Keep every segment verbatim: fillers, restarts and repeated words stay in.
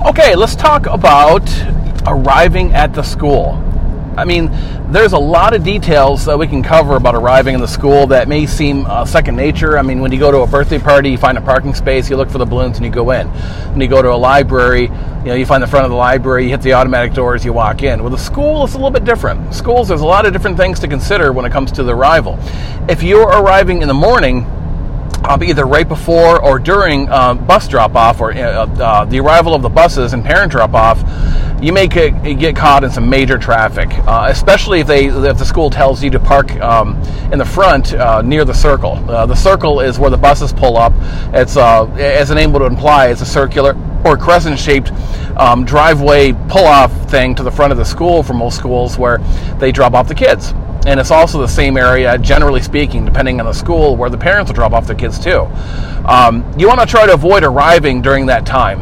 Okay, let's talk about arriving at the school. I mean, there's a lot of details that we can cover about arriving in the school that may seem uh, second nature. I mean, when you go to a birthday party, you find a parking space, you look for the balloons, and you go in. When you go to a library, you know, you find the front of the library, you hit the automatic doors, you walk in. With a school, it's a little bit different. Schools, there's a lot of different things to consider when it comes to the arrival. If you're arriving in the morning, Uh, either right before or during uh, bus drop-off or uh, uh, the arrival of the buses and parent drop-off, you may get, get caught in some major traffic, uh, especially if they if the school tells you to park um, in the front uh, near the circle. Uh, the circle is where the buses pull up. It's uh, as the name would imply, it's a circular or crescent-shaped um, driveway pull-off thing to the front of the school for most schools where they drop off the kids. And it's also the same area, generally speaking, depending on the school, where the parents will drop off their kids too. Um, you want to try to avoid arriving during that time.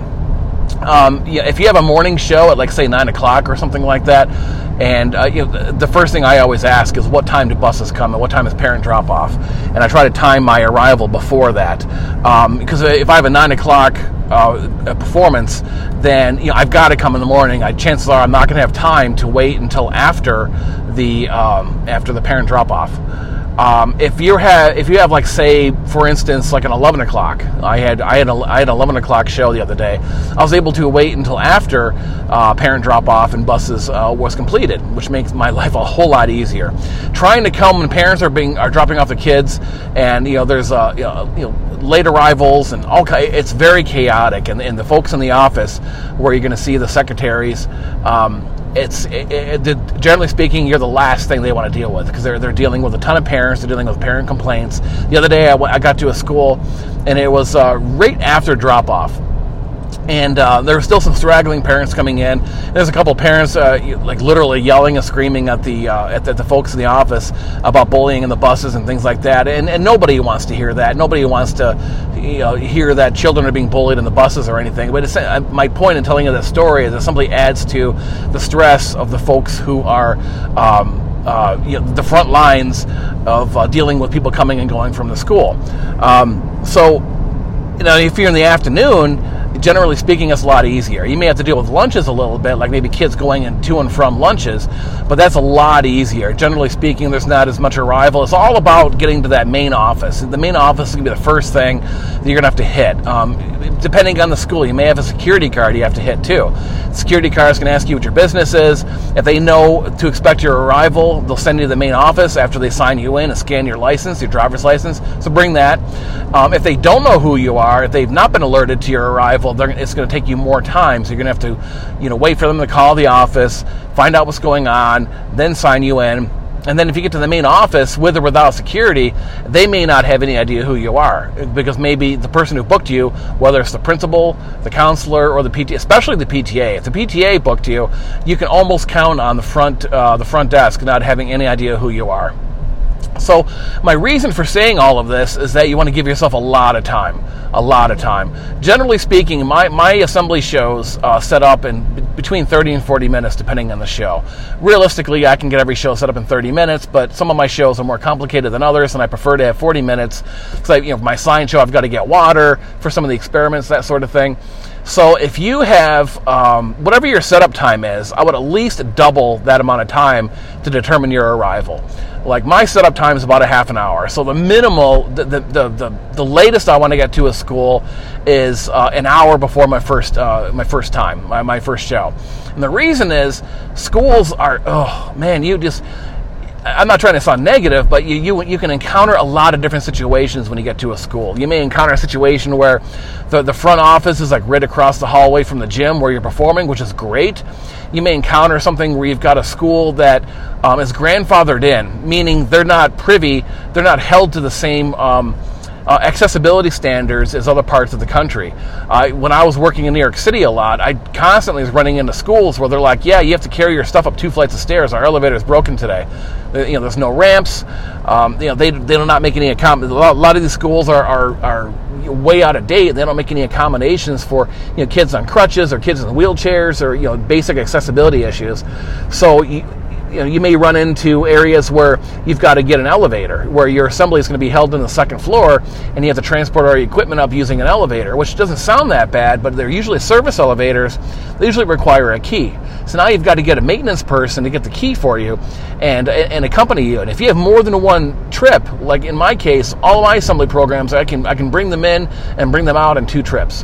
Um, yeah, if you have a morning show at, like, say, nine o'clock or something like that, and uh, you know, the first thing I always ask is what time do buses come and what time is parent drop-off? And I try to time my arrival before that. Um, because if I have a nine o'clock uh, performance, then you know, I've got to come in the morning. I, chances are I'm not going to have time to wait until after the um, after the parent drop-off. Um, if you have, if you have, like, say, for instance, like an eleven o'clock, I had, I had, a, I had an eleven o'clock show the other day. I was able to wait until after uh, parent drop off and buses uh, was completed, which makes my life a whole lot easier. Trying to come when parents are being are dropping off the kids, and you know, there's uh, you know, you know late arrivals and all. It's very chaotic, and, and the folks in the office where you're going to see the secretaries. Um, It's it, it, generally speaking, you're the last thing they want to deal with because they're they're dealing with a ton of parents. They're dealing with parent complaints. The other day, I, w- I got to a school, and it was uh, right after drop off, and uh, there were still some straggling parents coming in. There's a couple of parents uh, like literally yelling and screaming at the uh, at, the, at the folks in the office about bullying in the buses and things like that. And, and nobody wants to hear that. Nobody wants to you know hear that children are being bullied in the buses or anything. But it's, uh, my point in telling you that story is it simply adds to the stress of the folks who are um, uh, you know, the front lines of uh, dealing with people coming and going from the school. Um, so you know, if you're in the afternoon, generally speaking, it's a lot easier. You may have to deal with lunches a little bit, like maybe kids going in to and from lunches, but that's a lot easier. Generally speaking, there's not as much arrival. It's all about getting to that main office. The main office is going to be the first thing that you're going to have to hit. Um, depending on the school, you may have a security card you have to hit too. The security card is going to ask you what your business is. If they know to expect your arrival, they'll send you to the main office after they sign you in and scan your license, your driver's license. So bring that. Um, if they don't know who you are, if they've not been alerted to your arrival, it's going to take you more time, so you're going to have to, you know, wait for them to call the office, find out what's going on, then sign you in. And then if you get to the main office, with or without security, they may not have any idea who you are, because maybe the person who booked you, whether it's the principal, the counselor, or the P T A, especially the P T A. If the P T A booked you, you can almost count on the front uh, the front desk not having any idea who you are. So my reason for saying all of this is that you want to give yourself a lot of time, a lot of time. Generally speaking, my, my assembly shows uh, set up in b- between thirty and forty minutes, depending on the show. Realistically, I can get every show set up in thirty minutes, but some of my shows are more complicated than others, and I prefer to have forty minutes. Because I, you know, for my science show, I've got to get water for some of the experiments, that sort of thing. So if you have, um, whatever your setup time is, I would at least double that amount of time to determine your arrival. Like, my setup time is about a half an hour. So the minimal, the the the, the, the latest I want to get to a school is uh, an hour before my first uh, my first time, my, my first show. And the reason is schools are, oh man, you just, I'm not trying to sound negative, but you, you you can encounter a lot of different situations when you get to a school. You may encounter a situation where the, the front office is like right across the hallway from the gym where you're performing, which is great. You may encounter something where you've got a school that um, is grandfathered in, meaning they're not privy, they're not held to the same um, uh, accessibility standards as other parts of the country. Uh, when I was working in New York City a lot, I constantly was running into schools where they're like, yeah, you have to carry your stuff up two flights of stairs. Our elevator is broken today. You know, there's no ramps. Um, you know, they they do not make any accom- a lot of these schools are, are are way out of date. They don't make any accommodations for, you know, kids on crutches or kids in wheelchairs or, you know, basic accessibility issues. So you, you know, you may run into areas where you've got to get an elevator, where your assembly is going to be held in the second floor, and you have to transport all your equipment up using an elevator, which doesn't sound that bad, but they're usually service elevators. They usually require a key. So now you've got to get a maintenance person to get the key for you and and accompany you. And if you have more than one trip, like in my case, all of my assembly programs, I can I can bring them in and bring them out in two trips.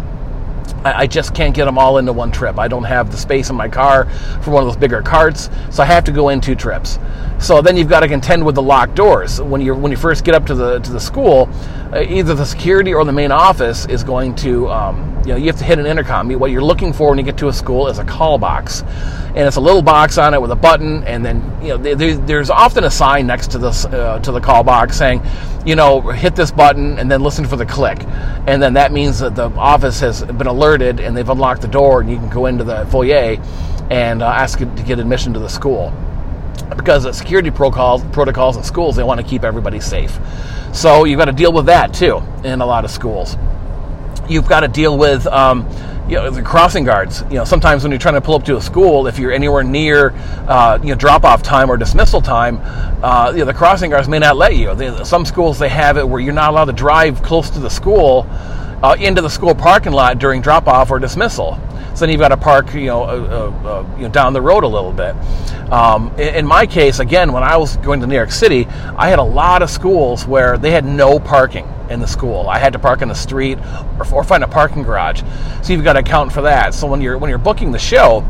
I just can't get them all into one trip. I don't have the space in my car for one of those bigger carts, so I have to go in two trips. So then you've got to contend with the locked doors. When you when you first get up to the to the school, uh, either the security or the main office is going to, um, you know, you have to hit an intercom. What you're looking for when you get to a school is a call box, and it's a little box on it with a button, and then you know there, there's often a sign next to this uh, to the call box saying, you know, hit this button and then listen for the click, and then that means that the office has been alerted and they've unlocked the door, and you can go into the foyer and uh, ask to get admission to the school. Because the security protocols, protocols in schools, they want to keep everybody safe. So you've got to deal with that too in a lot of schools. You've got to deal with um, you know, the crossing guards. You know, sometimes when you're trying to pull up to a school, if you're anywhere near uh, you know, drop-off time or dismissal time, uh, you know, the crossing guards may not let you. They, some schools, they have it where you're not allowed to drive close to the school uh, into the school parking lot during drop-off or dismissal. So then you've got to park, you know, uh, uh, you know, down the road a little bit. Um, in, in my case, again, when I was going to New York City, I had a lot of schools where they had no parking in the school. I had to park in the street or, or find a parking garage. So you've got to account for that. So when you're when you're booking the show,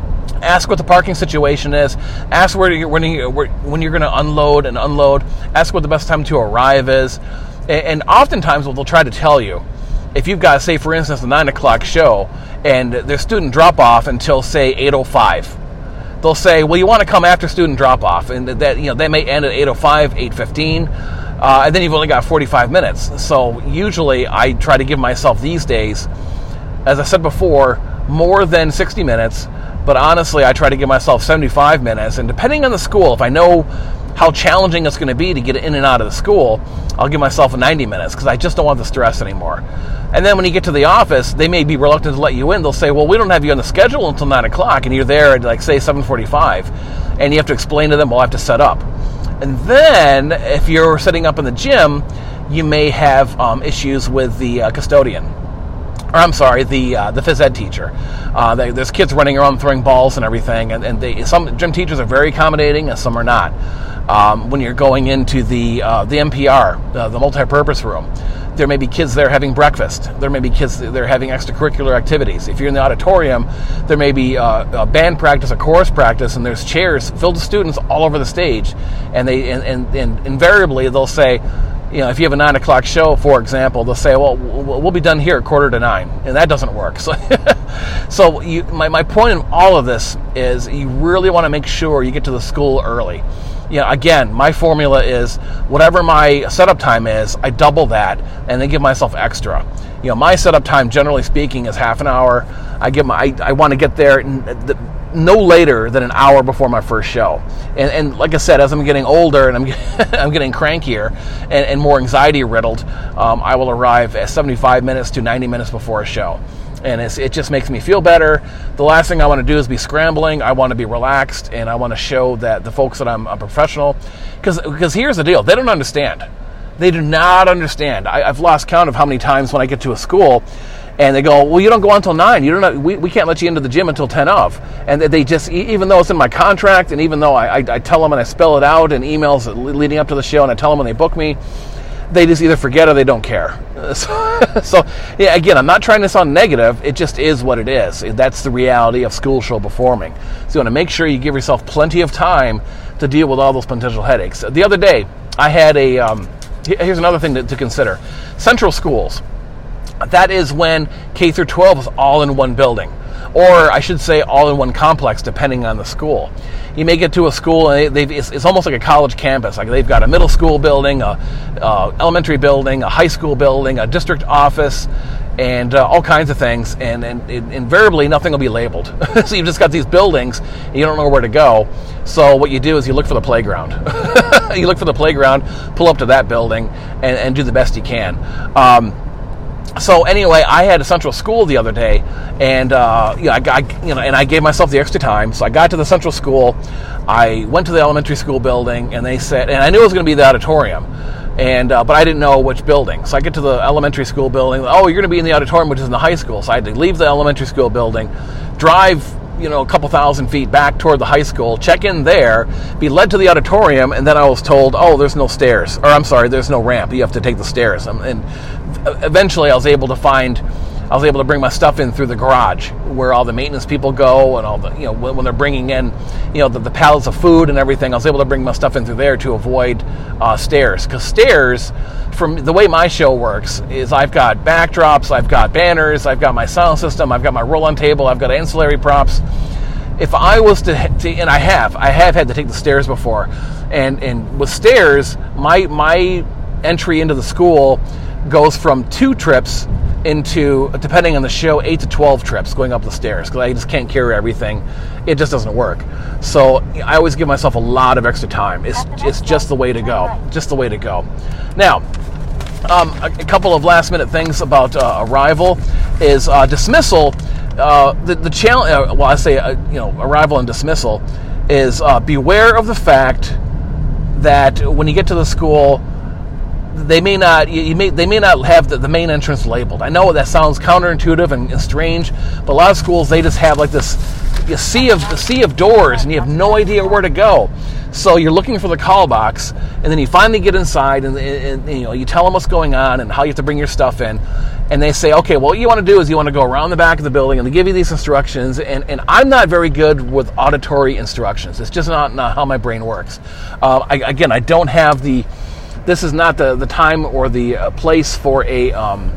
ask what the parking situation is. Ask where you're, when, you, where, when you're going to unload and unload. Ask what the best time to arrive is. And, and oftentimes what they'll try to tell you, if you've got, say, for instance, a nine o'clock show, and there's student drop-off until, say, eight oh five. They'll say, well, you want to come after student drop-off, and that, you know, they may end at eight oh five, eight fifteen, uh, and then you've only got forty-five minutes. So usually I try to give myself these days, as I said before, more than sixty minutes, but honestly, I try to give myself seventy-five minutes, and depending on the school, if I know how challenging it's going to be to get in and out of the school, I'll give myself ninety minutes, because I just don't want the stress anymore. And then when you get to the office, they may be reluctant to let you in. They'll say, well, we don't have you on the schedule until nine o'clock, and you're there at, like, say, seven forty-five, and you have to explain to them, well, I have to set up. And then, if you're setting up in the gym, you may have um, issues with the uh, custodian. Or, I'm sorry, the uh, the phys ed teacher. Uh, they, there's kids running around throwing balls and everything, and, and they, some gym teachers are very accommodating, and some are not. Um, when you're going into the uh, the M P R, uh, the multi-purpose room, there may be kids there having breakfast. There may be kids there having extracurricular activities. If you're in the auditorium, there may be uh, a band practice, a chorus practice, and there's chairs filled with students all over the stage. And they and, and, and invariably they'll say, you know, if you have a nine o'clock show, for example, they'll say, well, we'll be done here at quarter to nine, and that doesn't work. So, so you, my my point in all of this is you really want to make sure you get to the school early. You know, again, my formula is whatever my setup time is, I double that and then give myself extra. You know, my setup time, generally speaking, is half an hour. I give my, I, I want to get there no later than an hour before my first show. And, and like I said, as I'm getting older and I'm I'm getting crankier and, and more anxiety riddled, um, I will arrive at seventy-five minutes to ninety minutes before a show. And it's, it just makes me feel better. The last thing I want to do is be scrambling. I want to be relaxed, and I want to show that the folks that I'm a professional. Because because here's the deal. They don't understand. They do not understand. I, I've lost count of how many times when I get to a school, and they go, well, you don't go until nine. You don't know, we, we can't let you into the gym until ten of. And they just, even though it's in my contract, and even though I, I, I tell them and I spell it out in emails leading up to the show, and I tell them when they book me, they just either forget or they don't care. So, so, yeah, again, I'm not trying to sound negative. It just is what it is. That's the reality of school show performing. So you want to make sure you give yourself plenty of time to deal with all those potential headaches. The other day, I had a, um, here's another thing to, to consider. Central schools. That is when K through twelve is all in one building. Or I should say all in one complex, depending on the school. You may get to a school and they've, it's, it's almost like a college campus. Like they've got a middle school building, a, a elementary building, a high school building, a district office, and uh, all kinds of things. And, and, and invariably, nothing will be labeled. So you've just got these buildings, and you don't know where to go. So what you do is you look for the playground. You look for the playground, pull up to that building, and, and do the best you can. Um, So anyway, I had a central school the other day, and uh, you know, I got, you know, and I gave myself the extra time. So I got to the central school, I went to the elementary school building, and they said, and I knew it was going to be the auditorium, and uh, but I didn't know which building. So I get to the elementary school building. Oh, you're going to be in the auditorium, which is in the high school. So I had to leave the elementary school building, drive, you know, a couple thousand feet back toward the high school, check in there, be led to the auditorium, and then I was told, oh, there's no stairs, or I'm sorry, there's no ramp. You have to take the stairs. And eventually, I was able to find, I was able to bring my stuff in through the garage, where all the maintenance people go, and all the, you know, when, when they're bringing in, you know, the, the pallets of food and everything. I was able to bring my stuff in through there to avoid uh, stairs, because stairs, from the way my show works, is I've got backdrops, I've got banners, I've got my sound system, I've got my roll-on table, I've got ancillary props. If I was to, to, and I have, I have had to take the stairs before, and and with stairs, my my entry into the school goes from two trips into, depending on the show, eight to twelve trips going up the stairs, because I just can't carry everything. It just doesn't work. So I always give myself a lot of extra time. It's it's just the way to go. Just the way to go. Now, um, a, a couple of last minute things about uh, arrival is uh, dismissal. Uh, the the challenge, uh, well, I say uh, you know, arrival and dismissal is uh, beware of the fact that when you get to the school, they may not you, you may they may not have the, the main entrance labeled. I know that sounds counterintuitive and, and strange, but a lot of schools, they just have like this a sea of a sea of doors, and you have no idea where to go. So you're looking for the call box, and then you finally get inside, and, and, and you know, you tell them what's going on and how you have to bring your stuff in, and they say, okay, well, what you want to do is you want to go around the back of the building, and they give you these instructions, and, and I'm not very good with auditory instructions. It's just not, not how my brain works. Uh, I, again, I don't have the, this is not the, the time or the uh, place for a, um,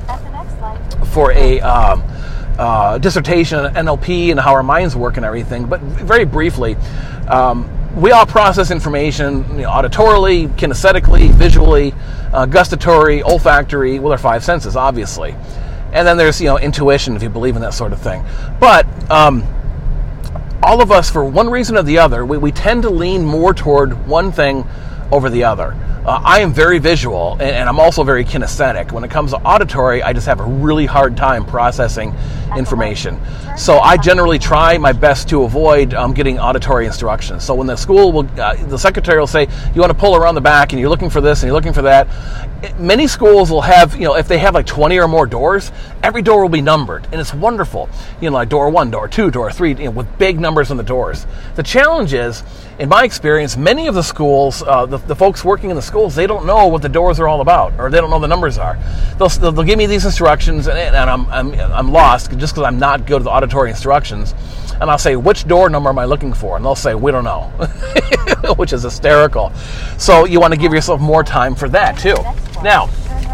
for a, um, uh, dissertation on N L P and how our minds work and everything, but very briefly, um, we all process information, you know, auditorily, kinesthetically, visually, uh, gustatory, olfactory, with our five senses, obviously. And then there's, you know, intuition, if you believe in that sort of thing. But um, all of us, for one reason or the other, we, we tend to lean more toward one thing over the other. Uh, I am very visual, and, and I'm also very kinesthetic. When it comes to auditory, I just have a really hard time processing information. So I generally try my best to avoid um, getting auditory instructions. So when the school will, uh, the secretary will say, you want to pull around the back, and you're looking for this, and you're looking for that. It, many schools will have, you know, if they have like twenty or more doors, every door will be numbered, and it's wonderful. You know, like door one, door two, door three, you know, with big numbers on the doors. The challenge is, in my experience, many of the schools, uh, the, the folks working in the schools, they don't know what the doors are all about, or they don't know the numbers are. They'll, they'll give me these instructions, and, and I'm, I'm I'm lost just because I'm not good with auditory instructions. And I'll say, which door number am I looking for? And they'll say, we don't know, which is hysterical. So you want to give yourself more time for that too. Now,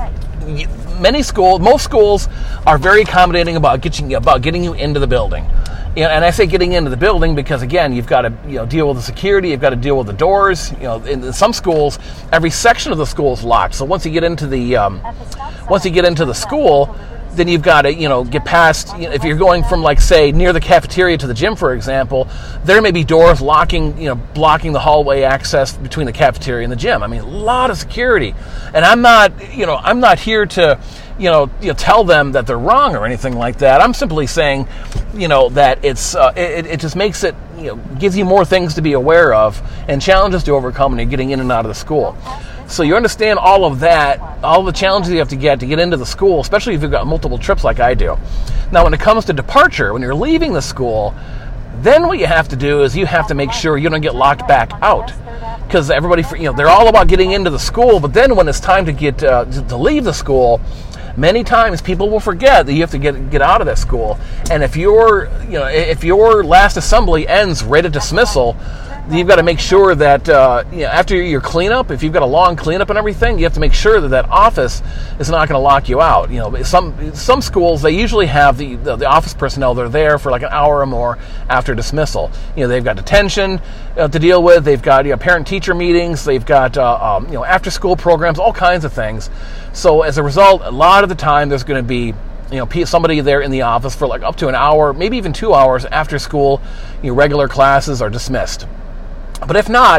many schools, most schools are very accommodating about getting about getting you into the building. You know, and I say getting into the building because, again, you've got to, you know, deal with the security, you've got to deal with the doors. You know, in some schools, every section of the school is locked. So once you get into the um, once you get into the school, then you've got to, you know, get past, you know, if you're going from, like, say, near the cafeteria to the gym, for example, there may be doors locking, you know, blocking the hallway access between the cafeteria and the gym. I mean, a lot of security. And I'm not, you know, I'm not here to, you know, you know, tell them that they're wrong or anything like that. I'm simply saying, you know, that it's, uh, it, it just makes it, you know, gives you more things to be aware of and challenges to overcome when you're getting in and out of the school. So you understand all of that, all the challenges you have to get to get into the school, especially if you've got multiple trips like I do. Now, when it comes to departure, when you're leaving the school, then what you have to do is you have to make sure you don't get locked back out. Because everybody, you know, they're all about getting into the school, but then when it's time to get uh, to leave the school, many times people will forget that you have to get get out of that school. And if your, you know, if your last assembly ends right at dismissal, you've got to make sure that uh, you know, after your cleanup, if you've got a long cleanup and everything, you have to make sure that that office is not going to lock you out. You know, some some schools, they usually have the, the the office personnel. They're there for like an hour or more after dismissal. You know, they've got detention uh, to deal with. They've got, you know, parent-teacher meetings. They've got uh, um, you know, after-school programs, all kinds of things. So as a result, a lot of the time there's going to be, you know, somebody there in the office for like up to an hour, maybe even two hours after school. You know, regular classes are dismissed. But if not,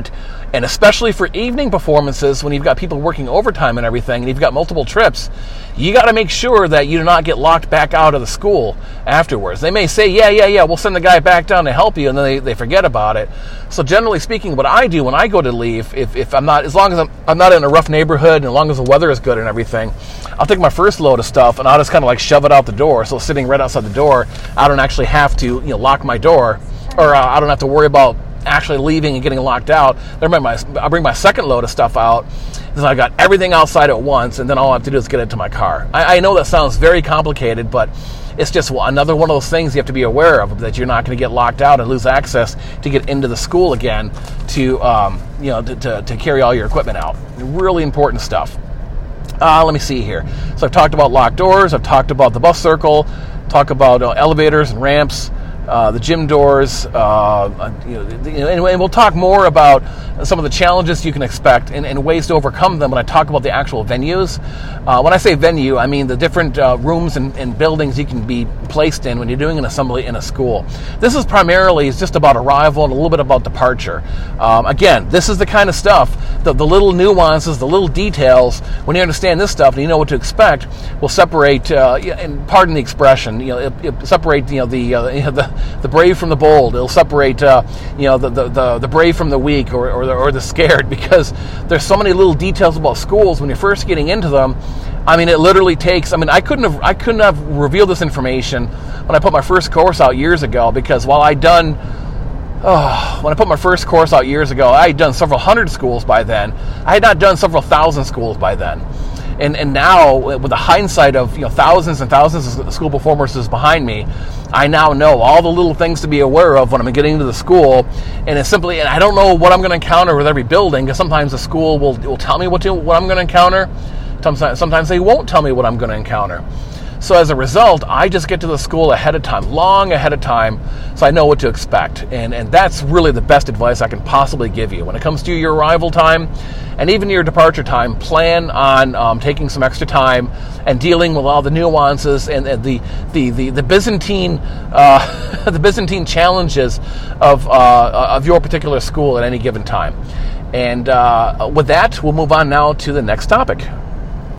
And especially for evening performances, when you've got people working overtime and everything, and you've got multiple trips, you got to make sure that you do not get locked back out of the school afterwards. They may say, yeah, yeah, yeah, we'll send the guy back down to help you, and then they, they forget about it. So generally speaking, what I do when I go to leave, if, if I'm not, as long as I'm, I'm not in a rough neighborhood, and as long as the weather is good and everything, I'll take my first load of stuff, and I'll just kind of like shove it out the door. So sitting right outside the door, I don't actually have to, you know, lock my door, or uh, I don't have to worry about actually leaving and getting locked out. Then my, I'll bring my second load of stuff out, and I got everything outside at once, and then all I have to do is get into my car. I, I know that sounds very complicated, but it's just another one of those things you have to be aware of, that you're not going to get locked out and lose access to get into the school again to, um, you know, to, to, to carry all your equipment out. Really important stuff. Uh, let me see here. So I've talked about locked doors. I've talked about the bus circle. Talk about uh, elevators and ramps. Uh, the gym doors, uh, you know, and, and we'll talk more about some of the challenges you can expect and, and ways to overcome them when I talk about the actual venues. Uh, when I say venue, I mean the different uh, rooms and, and buildings you can be placed in when you're doing an assembly in a school. This is primarily is just about arrival and a little bit about departure. Um, again, this is the kind of stuff, the, the little nuances, the little details, when you understand this stuff and you know what to expect, will separate, uh, and pardon the expression, you know, it, it separate, you know, the, uh, you know, the the brave from the bold. It'll separate, uh, you know, the, the, the, the brave from the weak, or, or, the, or the scared, because there's so many little details about schools when you're first getting into them. I mean, it literally takes, I mean, I couldn't have, I couldn't have revealed this information when I put my first course out years ago, because while I'd done, oh, when I put my first course out years ago, I had done several hundred schools by then. I had not done several thousand schools by then. And and now, with the hindsight of, you know, thousands and thousands of school performances behind me, I now know all the little things to be aware of when I'm getting into the school. And it's simply, and I don't know what I'm going to encounter with every building, because sometimes the school will will tell me what to, what I'm going to encounter. Sometimes sometimes they won't tell me what I'm going to encounter. So as a result, I just get to the school ahead of time, long ahead of time, so I know what to expect. And and that's really the best advice I can possibly give you. When it comes to your arrival time and even your departure time, plan on um, taking some extra time and dealing with all the nuances and, and the, the, the, the Byzantine uh, the Byzantine challenges of, uh, of your particular school at any given time. And uh, with that, we'll move on now to the next topic.